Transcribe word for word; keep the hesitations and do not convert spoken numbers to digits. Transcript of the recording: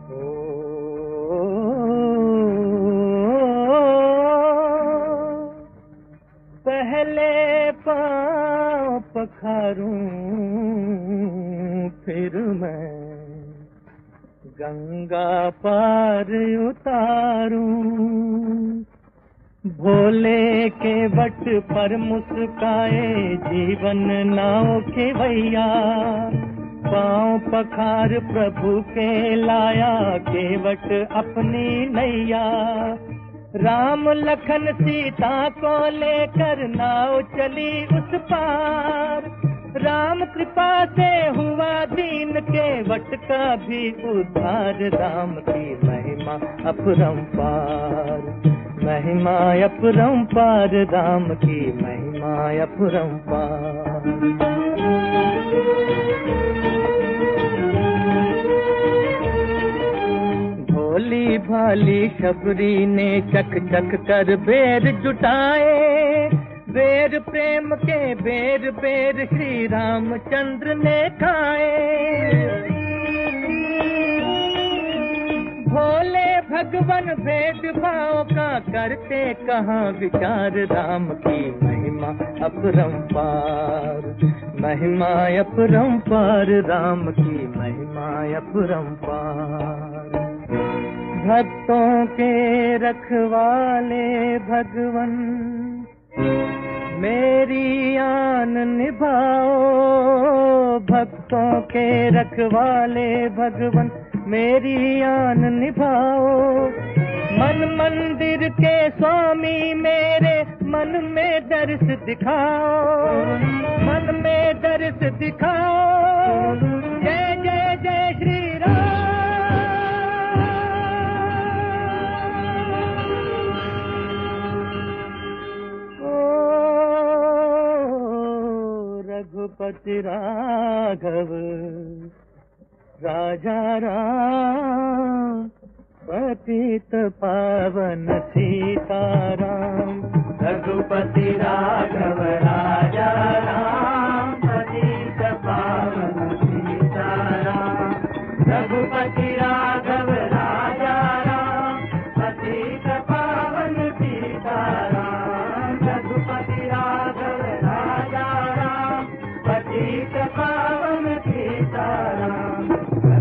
पहले पाँव पखारूं फिर मैं गंगा पार उतारूं, भोले के वट पर मुस्काए जीवन नाव खेवैया, पाँव पखार प्रभु के लाया केवट अपनी नैया। राम लखन सीता को लेकर नाव चली उस पार, राम कृपा से हुआ दीन के वट का भी उद्धार। राम की महिमा अपरंपार, महिमा अपरंपार, राम की महिमा अपरंपार। भोली भाली शबरी ने चक चक कर बेर जुटाए, बेर प्रेम के बेर बेर श्री रामचंद्र ने खाए। भोले भगवन भेदभाव का करते कहाँ विचार, राम की महिमा अपरंपार, महिमा अपरंपार, राम की महिमा अपरंपार। भक्तों के रखवाले भगवन मेरी आन निभाओ, भक्तों के रखवाले भगवन मेरी आन निभाओ। मन मंदिर के स्वामी मेरे मन में दर्श दिखाओ, मन में दर्श दिखाओ। जय जय जय श्री राम। रघुपति राघव राजा राम, पतित पावन सीताराम। रघुपति राघव राजा राम, पतित पावन सीताराम। रघुपति राघव राजा राम, पतित पावन सीताराम। रघुपति राघव राजा राम, पतित पावन सीताराम।